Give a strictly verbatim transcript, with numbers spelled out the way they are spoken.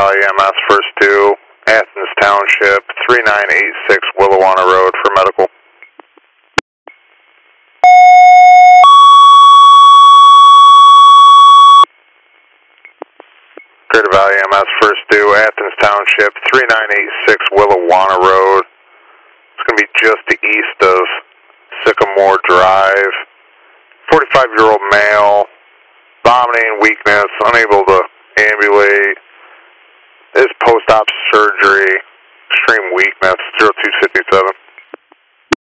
Valley E M S, first two, Athens Township, three nine eight six Willawanna Road for medical. Greater Valley E M S, first two, Athens Township, three nine eight six Willawanna Road. It's going to be just to the east of Sycamore Drive. forty-five-year-old male, vomiting, weakness, unable to ambulate. Is post-op surgery, extreme weakness, zero two fifty-seven.